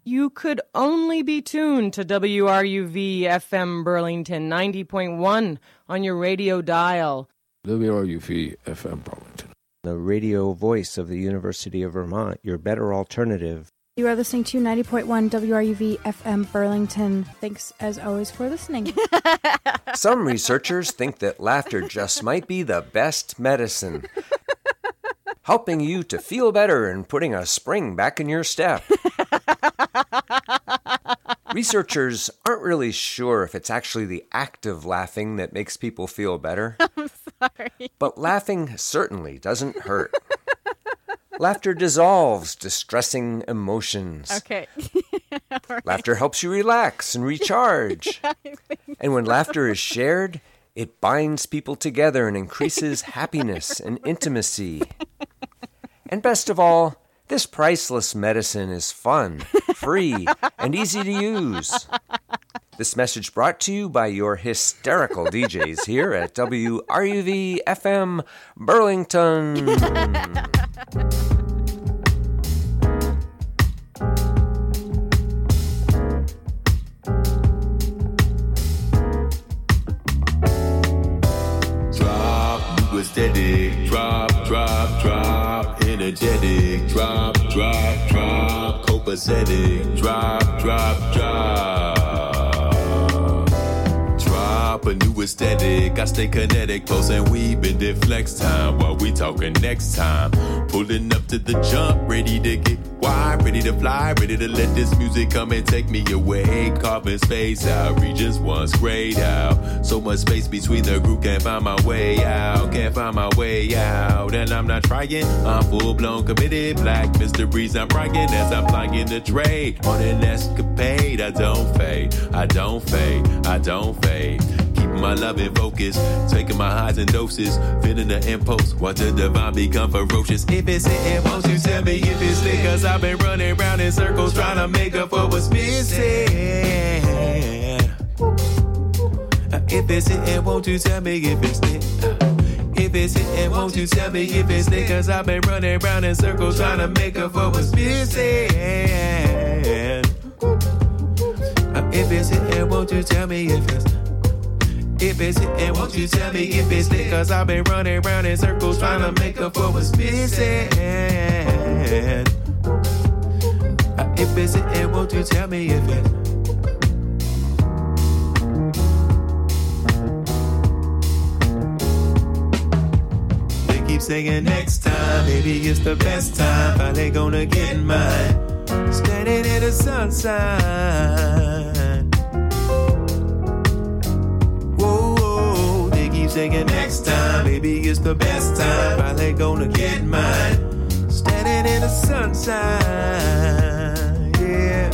You could only be tuned to WRUV FM Burlington 90.1 on your radio dial. WRUV FM Burlington. The radio voice of the University of Vermont, your better alternative. You are listening to 90.1 WRUV FM Burlington. Thanks, as always, for listening. Some researchers think that laughter just might be the best medicine, helping you to feel better and putting a spring back in your step. Researchers aren't really sure if it's actually the act of laughing that makes people feel better. I'm sorry. But laughing certainly doesn't hurt. Laughter dissolves distressing emotions. Okay. Right. Laughter helps you relax and recharge. And when laughter is shared, it binds people together and increases happiness and intimacy. And best of all, this priceless medicine is fun, free, and easy to use. This message brought to you by your hysterical DJs here at WRUV FM Burlington. Drop, you aesthetic. Drop, drop, drop. Energetic. Drop, drop, drop. Copacetic. Drop, drop, drop. Drop a new aesthetic. I stay kinetic, pulse and weave in the flex time while we talking next time. Pulling up to the jump, ready to get wide, ready to fly, ready to let this music come and take me away. Carving space out, regions once grayed out. So much space between the group, can't find my way out, can't find my way out. And I'm not trying, I'm full blown committed. Black mysteries, I'm writing as I'm flying the trade. On an escapade, I don't fade, I don't fade, I don't fade. Keeping my love in focus, taking my highs and doses, feeling the impulse, watch the divine become ferocious. If it's hitting, won't you tell me if it's lit? Cause I've been running around in circles trying to make up for what's missing. If it's hitting, won't you tell me if it's lit? If it's hitting, won't you tell me if it's lit? Cause I've been running around in circles trying to make up for what's missing. If it's hitting, won't you tell me if it's lit? If it's hitting, won't you tell me if it's lit? Cause I've been running around in circles trying to make up for what's missing. If it's hitting, won't you tell me if it's They keep saying next time, maybe it's the best time. Finally gonna get mine. Standing in the sunshine. Singing next time, maybe it's the best time. Finally gonna get mine. Standing in the sunshine, yeah.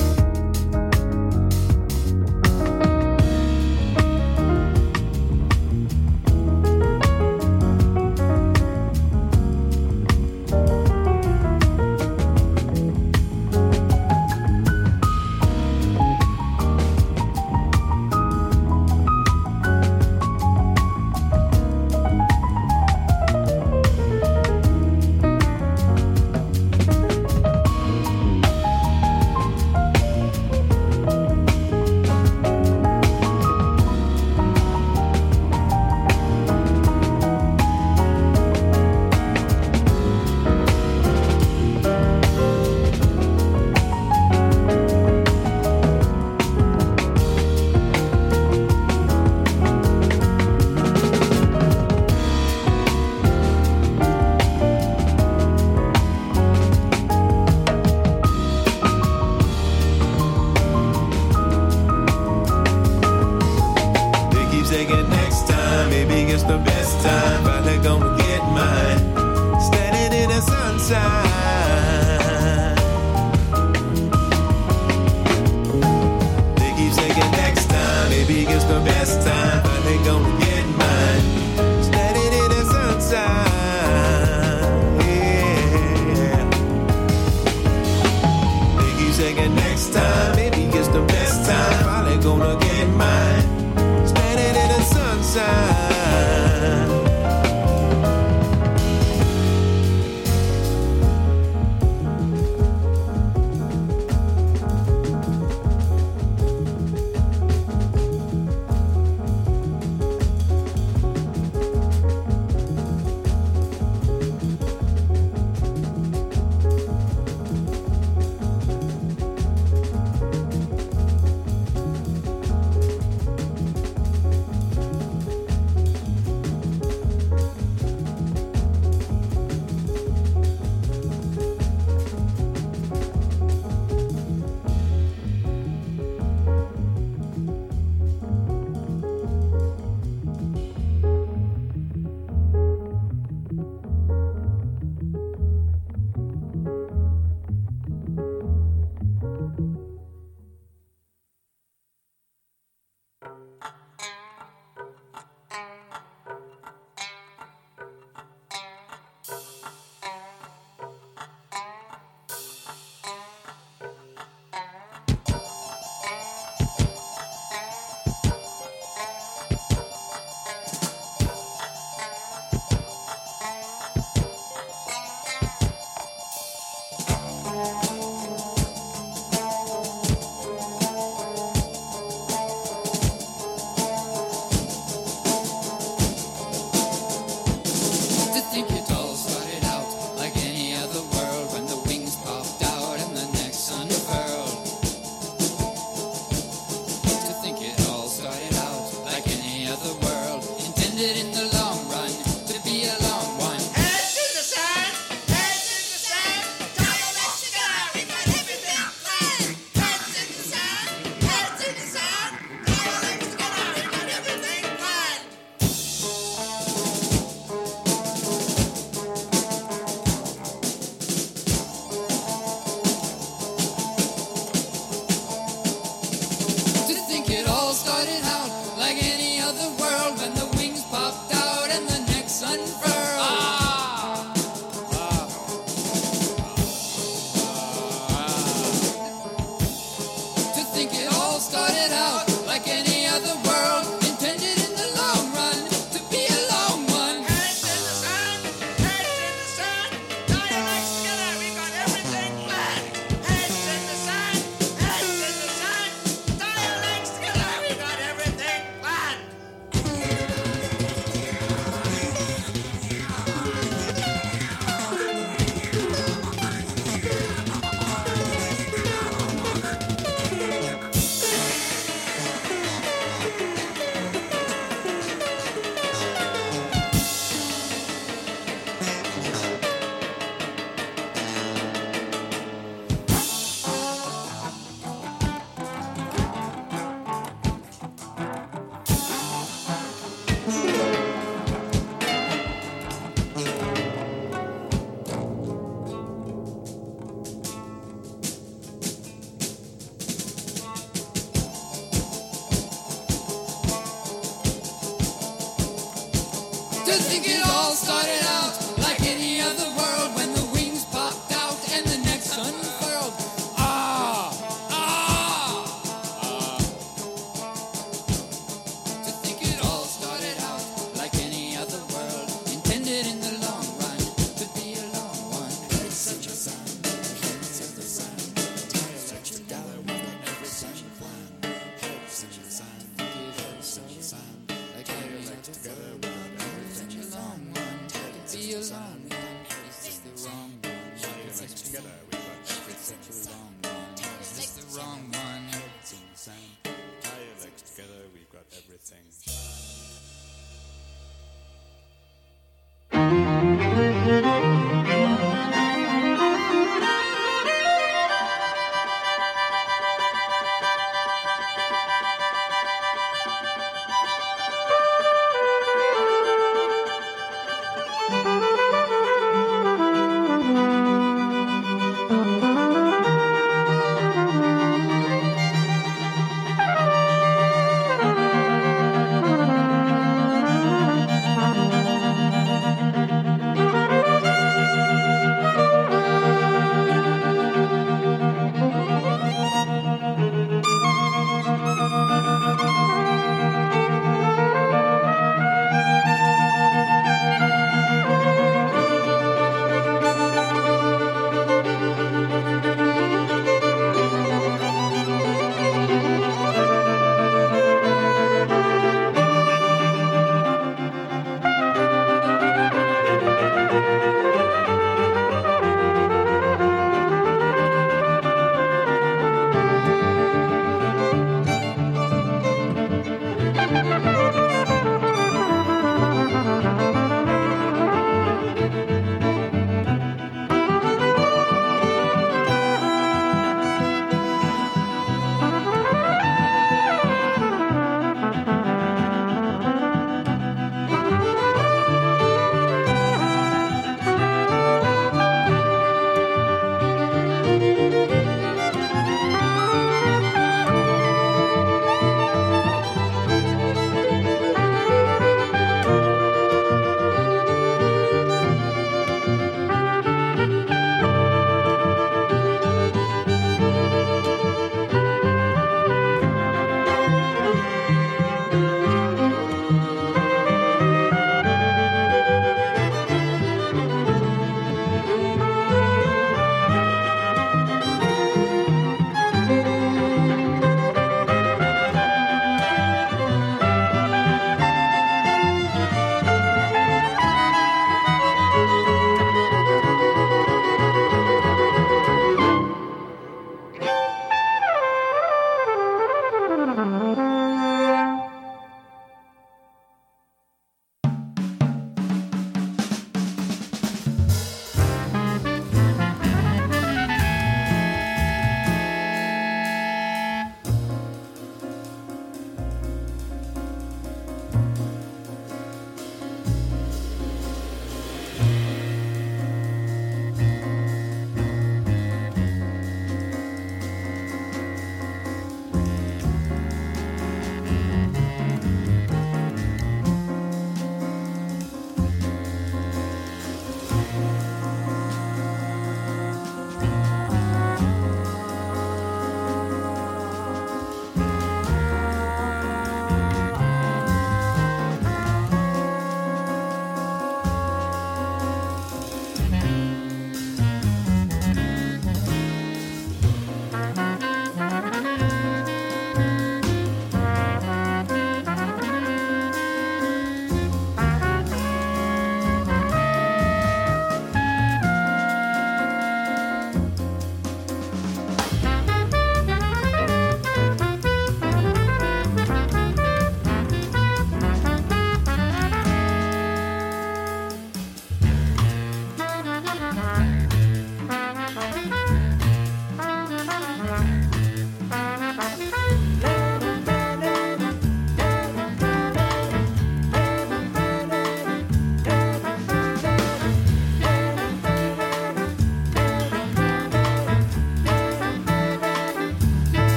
everything.